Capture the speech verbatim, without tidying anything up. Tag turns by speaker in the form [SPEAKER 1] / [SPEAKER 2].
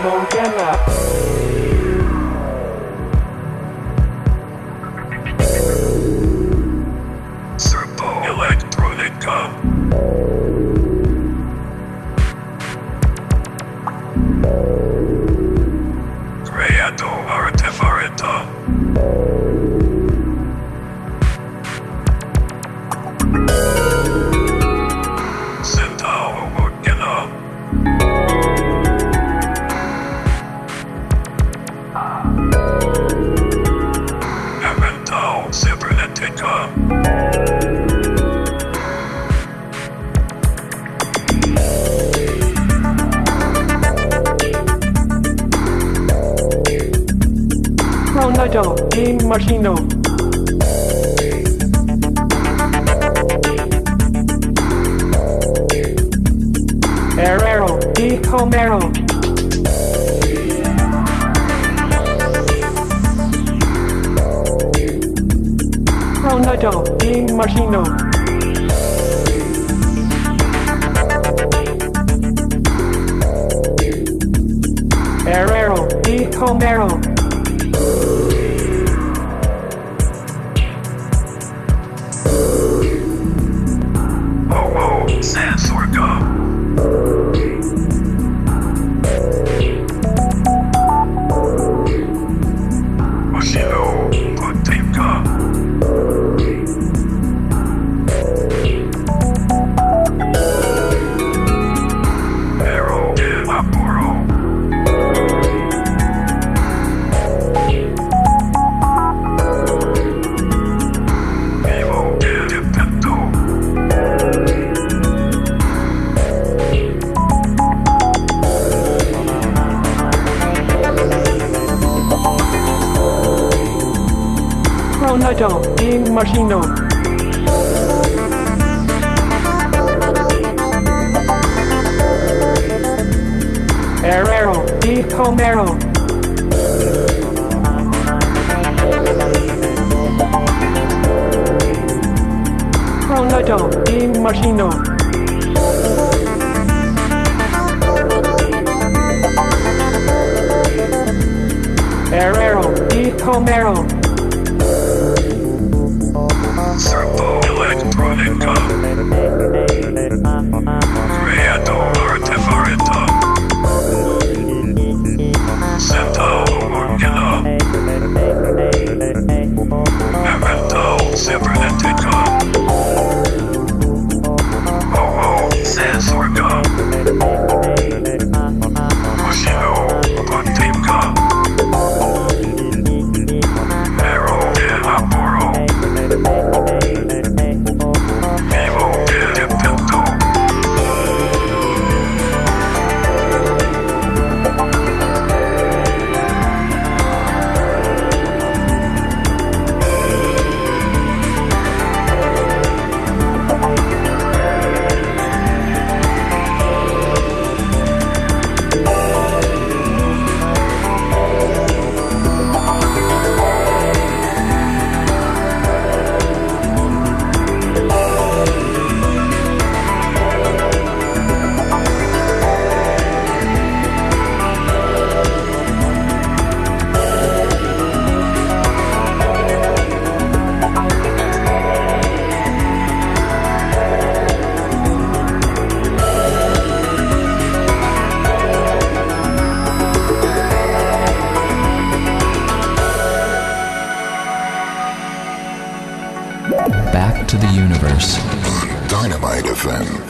[SPEAKER 1] Morgana.
[SPEAKER 2] Serpo Electronica. Creato Artefarita. Centauro Morgana. Avental Cybernetica.
[SPEAKER 1] Ronaldo Di Martino. Herrero Di Homero. Ronaldo Di Martino. Herrero Di Homero.
[SPEAKER 2] Sansorga. Mashino Potemka. Pero de Vaporo. Vivo de Pento.
[SPEAKER 1] Ronaldo Di Martino. Herrero Di Homero. Ronaldo Di Martino. Herrero Di Homero.
[SPEAKER 2] Serpo Electronica. Creato Artefarita. Centauro Morgana. Avental Cybernetica. Homo Sansorga. Mashino Potemka. Pero de Vaporo. Vivo de Pento.
[SPEAKER 3] Back to the universe.
[SPEAKER 4] Dynamite F M.